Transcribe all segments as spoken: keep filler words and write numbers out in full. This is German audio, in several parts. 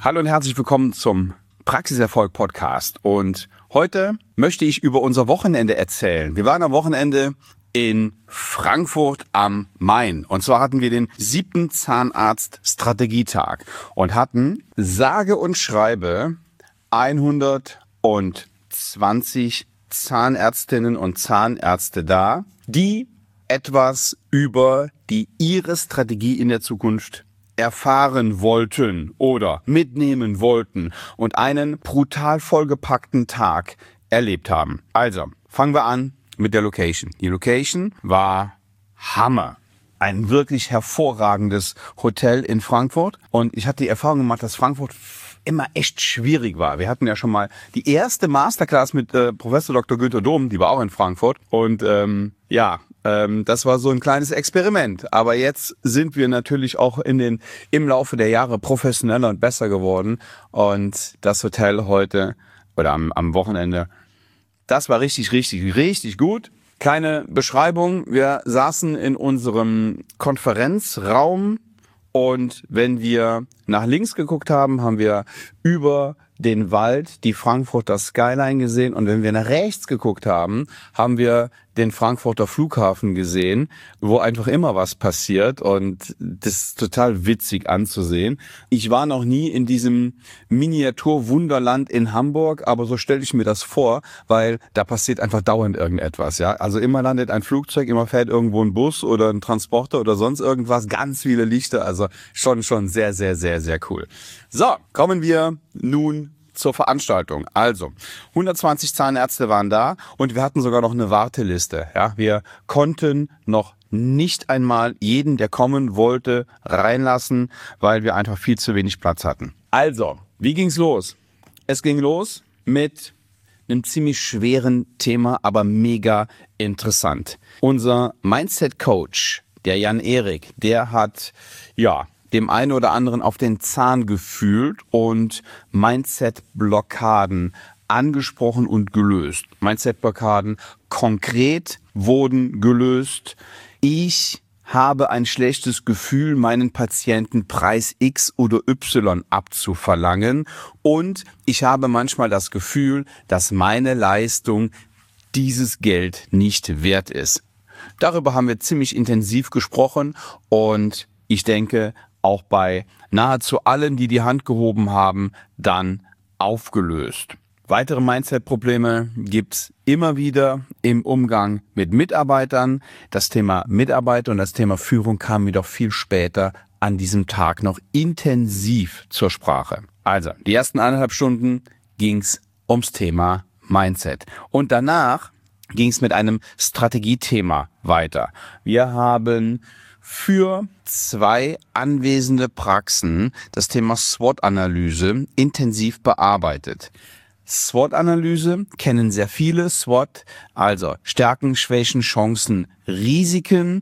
Hallo und herzlich willkommen zum Praxiserfolg-Podcast. Und heute möchte ich über unser Wochenende erzählen. Wir waren am Wochenende in Frankfurt am Main. Und zwar hatten wir den siebten Zahnarzt-Strategietag und hatten sage und schreibe hundertzwanzig Zahnärztinnen und Zahnärzte da, die etwas über die ihre Strategie in der Zukunft erfahren wollten oder mitnehmen wollten und einen brutal vollgepackten Tag erlebt haben. Also, fangen wir an mit der Location. Die Location war Hammer. Ein wirklich hervorragendes Hotel in Frankfurt. Und ich hatte die Erfahrung gemacht, dass Frankfurt immer echt schwierig war. Wir hatten ja schon mal die erste Masterclass mit äh, Professor Doktor Günter Dom, die war auch in Frankfurt. Und ähm, ja, ähm, das war so ein kleines Experiment. Aber jetzt sind wir natürlich auch in den im Laufe der Jahre professioneller und besser geworden. Und das Hotel heute oder am, am Wochenende, das war richtig, richtig, richtig gut. Kleine Beschreibung. Wir saßen in unserem Konferenzraum und wenn wir nach links geguckt haben, haben wir über den Wald die Frankfurter Skyline gesehen. Und wenn wir nach rechts geguckt haben, haben wir den Frankfurter Flughafen gesehen, wo einfach immer was passiert. Und das ist total witzig anzusehen. Ich war noch nie in diesem Miniatur-Wunderland in Hamburg, aber so stelle ich mir das vor, weil da passiert einfach dauernd irgendetwas. Ja, also immer landet ein Flugzeug, immer fährt irgendwo ein Bus oder ein Transporter oder sonst irgendwas. Ganz viele Lichter, also schon, schon sehr, sehr, sehr, sehr cool. So, kommen wir nun zur Veranstaltung. Also, hundertzwanzig Zahnärzte waren da und wir hatten sogar noch eine Warteliste. Ja, wir konnten noch nicht einmal jeden, der kommen wollte, reinlassen, weil wir einfach viel zu wenig Platz hatten. Also, wie ging's los? Es ging los mit einem ziemlich schweren Thema, aber mega interessant. Unser Mindset-Coach, der Jan Erik, der hat, ja, dem einen oder anderen auf den Zahn gefühlt und Mindset-Blockaden angesprochen und gelöst. Mindset-Blockaden konkret wurden gelöst. Ich habe ein schlechtes Gefühl, meinen Patienten Preis X oder Y abzuverlangen und ich habe manchmal das Gefühl, dass meine Leistung dieses Geld nicht wert ist. Darüber haben wir ziemlich intensiv gesprochen und ich denke, auch bei nahezu allen, die die Hand gehoben haben, dann aufgelöst. Weitere Mindset-Probleme gibt's immer wieder im Umgang mit Mitarbeitern. Das Thema Mitarbeiter und das Thema Führung kam jedoch viel später an diesem Tag noch intensiv zur Sprache. Also, die ersten eineinhalb Stunden ging's ums Thema Mindset. Und danach ging's mit einem Strategiethema weiter. Wir haben für zwei anwesende Praxen das Thema SWOT-Analyse intensiv bearbeitet. SWOT-Analyse kennen sehr viele. SWOT, also Stärken, Schwächen, Chancen, Risiken.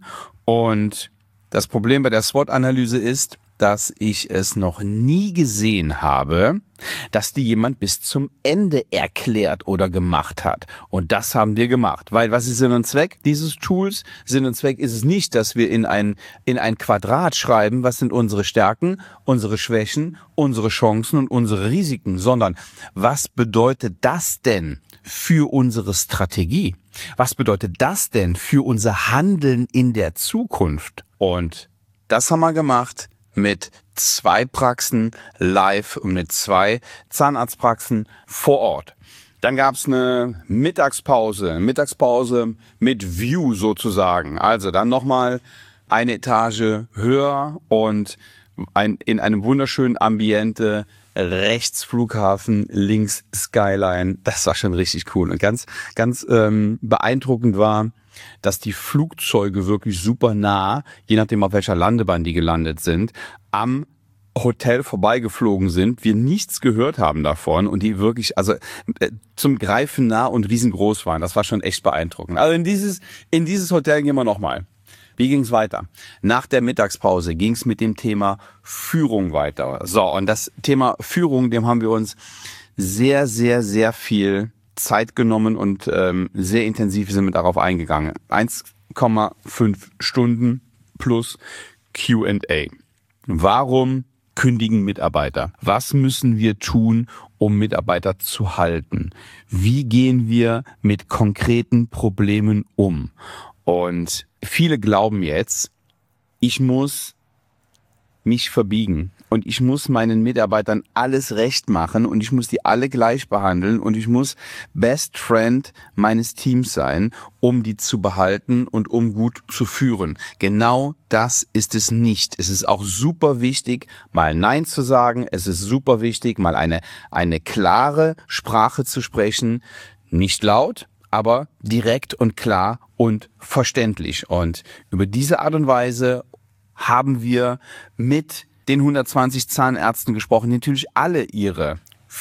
Und das Problem bei der SWOT-Analyse ist, dass ich es noch nie gesehen habe, dass die jemand bis zum Ende erklärt oder gemacht hat. Und das haben wir gemacht. Weil was ist Sinn und Zweck dieses Tools? Sinn und Zweck ist es nicht, dass wir in ein, in ein Quadrat schreiben, was sind unsere Stärken, unsere Schwächen, unsere Chancen und unsere Risiken, sondern was bedeutet das denn für unsere Strategie? Was bedeutet das denn für unser Handeln in der Zukunft? Und das haben wir gemacht mit zwei Praxen live und mit zwei Zahnarztpraxen vor Ort. Dann gab's eine Mittagspause, Mittagspause mit View sozusagen. Also dann nochmal eine Etage höher und ein, in einem wunderschönen Ambiente, rechts Flughafen, links Skyline. Das war schon richtig cool und ganz, ganz ähm, beeindruckend war, dass die Flugzeuge wirklich super nah, je nachdem auf welcher Landebahn die gelandet sind, am Hotel vorbeigeflogen sind, wir nichts gehört haben davon und die wirklich also äh, zum Greifen nah und riesengroß waren. Das war schon echt beeindruckend. Also in dieses in dieses Hotel gehen wir nochmal. Wie ging's weiter? Nach der Mittagspause ging's mit dem Thema Führung weiter. So, und das Thema Führung, dem haben wir uns sehr, sehr, sehr viel Zeit genommen und ähm, sehr intensiv sind wir darauf eingegangen. eins Komma fünf Stunden plus Q and A. Warum kündigen Mitarbeiter. Was müssen wir tun, um Mitarbeiter zu halten? Wie gehen wir mit konkreten Problemen um? Und viele glauben jetzt, ich muss mich verbiegen und ich muss meinen Mitarbeitern alles recht machen und ich muss die alle gleich behandeln und ich muss Best Friend meines Teams sein, um die zu behalten und um gut zu führen. Genau das ist es nicht. Es ist auch super wichtig, mal Nein zu sagen. Es ist super wichtig, mal eine, eine klare Sprache zu sprechen. Nicht laut, aber direkt und klar und verständlich. Und über diese Art und Weise haben wir mit den hundertzwanzig Zahnärzten gesprochen, die natürlich alle ihre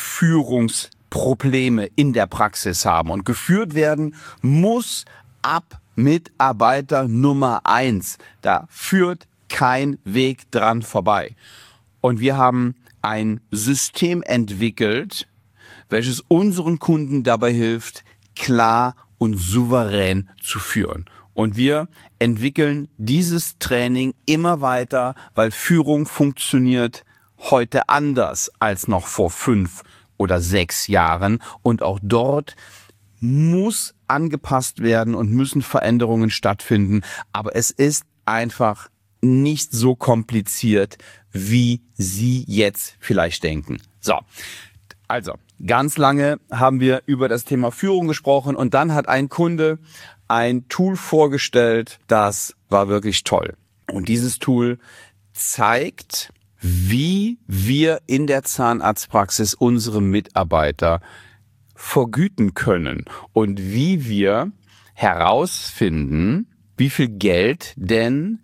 Führungsprobleme in der Praxis haben. Und geführt werden muss ab Mitarbeiter Nummer eins. Da führt kein Weg dran vorbei. Und wir haben ein System entwickelt, welches unseren Kunden dabei hilft, klar und souverän zu führen. Und wir entwickeln dieses Training immer weiter, weil Führung funktioniert heute anders als noch vor fünf oder sechs Jahren. Und auch dort muss angepasst werden und müssen Veränderungen stattfinden. Aber es ist einfach nicht so kompliziert, wie Sie jetzt vielleicht denken. So, also ganz lange haben wir über das Thema Führung gesprochen und dann hat ein Kunde ein Tool vorgestellt, das war wirklich toll. Und dieses Tool zeigt, wie wir in der Zahnarztpraxis unsere Mitarbeiter vergüten können und wie wir herausfinden, wie viel Geld denn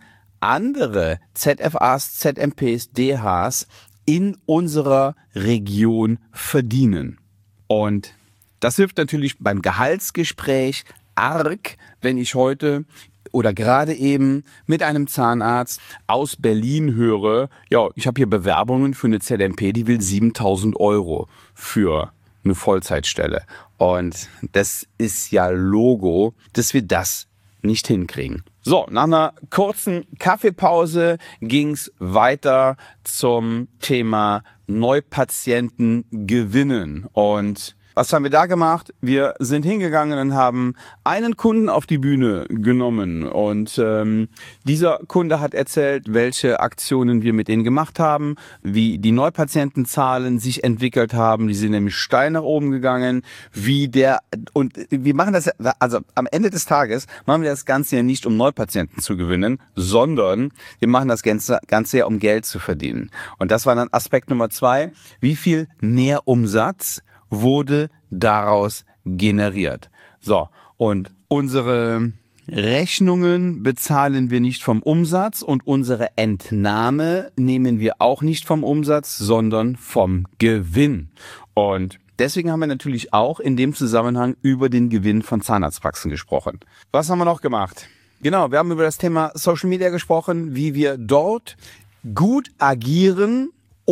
andere Z F As, Z M Ps, D Hs in unserer Region verdienen. Und das hilft natürlich beim Gehaltsgespräch arg, wenn ich heute oder gerade eben mit einem Zahnarzt aus Berlin höre, ja, ich habe hier Bewerbungen für eine Z M P, die will siebentausend Euro für eine Vollzeitstelle. Und das ist ja Logo, dass wir das nicht hinkriegen. So, nach einer kurzen Kaffeepause ging's weiter zum Thema Neupatienten gewinnen. Und was haben wir da gemacht? Wir sind hingegangen und haben einen Kunden auf die Bühne genommen. Und ähm, dieser Kunde hat erzählt, welche Aktionen wir mit ihnen gemacht haben, wie die Neupatientenzahlen sich entwickelt haben. Die sind nämlich steil nach oben gegangen. Wie der und wir machen das, also am Ende des Tages machen wir das Ganze ja nicht, um Neupatienten zu gewinnen, sondern wir machen das Ganze, Ganze ja, um Geld zu verdienen. Und das war dann Aspekt Nummer zwei. Wie viel Nährumsatz wurde daraus generiert. So, und unsere Rechnungen bezahlen wir nicht vom Umsatz und unsere Entnahme nehmen wir auch nicht vom Umsatz, sondern vom Gewinn. Und deswegen haben wir natürlich auch in dem Zusammenhang über den Gewinn von Zahnarztpraxen gesprochen. Was haben wir noch gemacht? Genau, wir haben über das Thema Social Media gesprochen, wie wir dort gut agieren,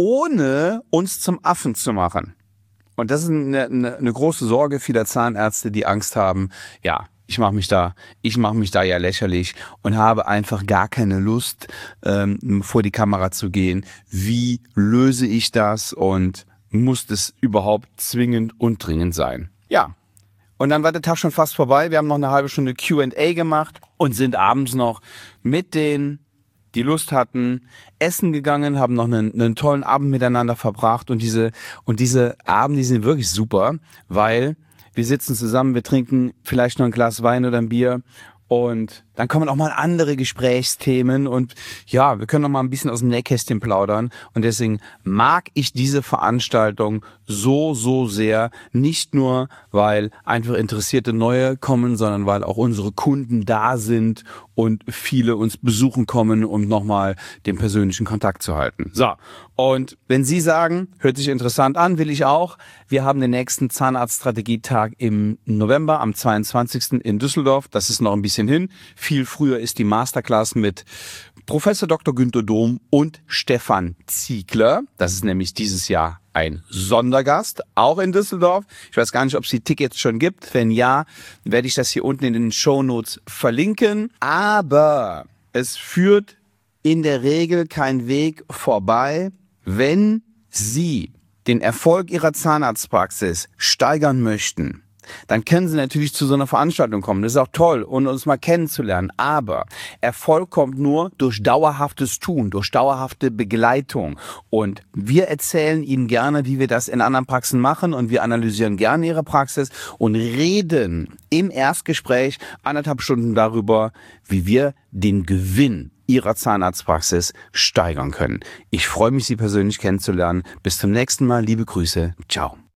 ohne uns zum Affen zu machen. Und das ist eine, eine, eine große Sorge vieler Zahnärzte, die Angst haben, ja, ich mache mich da, ich mache mich da ja lächerlich und habe einfach gar keine Lust, ähm, vor die Kamera zu gehen. Wie löse ich das und muss das überhaupt zwingend und dringend sein? Ja. Und dann war der Tag schon fast vorbei. Wir haben noch eine halbe Stunde Q and A gemacht und sind abends noch mit den, die Lust hatten, essen gegangen, haben noch einen, einen tollen Abend miteinander verbracht und diese und diese Abende, die sind wirklich super, weil wir sitzen zusammen, wir trinken vielleicht noch ein Glas Wein oder ein Bier und dann kommen auch mal andere Gesprächsthemen und ja, wir können noch mal ein bisschen aus dem Nähkästchen plaudern und deswegen mag ich diese Veranstaltung so, so sehr, nicht nur, weil einfach interessierte Neue kommen, sondern weil auch unsere Kunden da sind und viele uns besuchen kommen, um nochmal den persönlichen Kontakt zu halten. So, und wenn Sie sagen, hört sich interessant an, will ich auch, wir haben den nächsten Zahnarztstrategietag im November, am zweiundzwanzigsten in Düsseldorf, das ist noch ein bisschen hin. Viel früher ist die Masterclass mit Professor Doktor Günther Dohm und Stefan Ziegler. Das ist nämlich dieses Jahr ein Sondergast, auch in Düsseldorf. Ich weiß gar nicht, ob es die Tickets schon gibt. Wenn ja, werde ich das hier unten in den Shownotes verlinken. Aber es führt in der Regel kein Weg vorbei, wenn Sie den Erfolg Ihrer Zahnarztpraxis steigern möchten, dann können Sie natürlich zu so einer Veranstaltung kommen. Das ist auch toll, um uns mal kennenzulernen. Aber Erfolg kommt nur durch dauerhaftes Tun, durch dauerhafte Begleitung. Und wir erzählen Ihnen gerne, wie wir das in anderen Praxen machen. Und wir analysieren gerne Ihre Praxis und reden im Erstgespräch anderthalb Stunden darüber, wie wir den Gewinn Ihrer Zahnarztpraxis steigern können. Ich freue mich, Sie persönlich kennenzulernen. Bis zum nächsten Mal. Liebe Grüße. Ciao.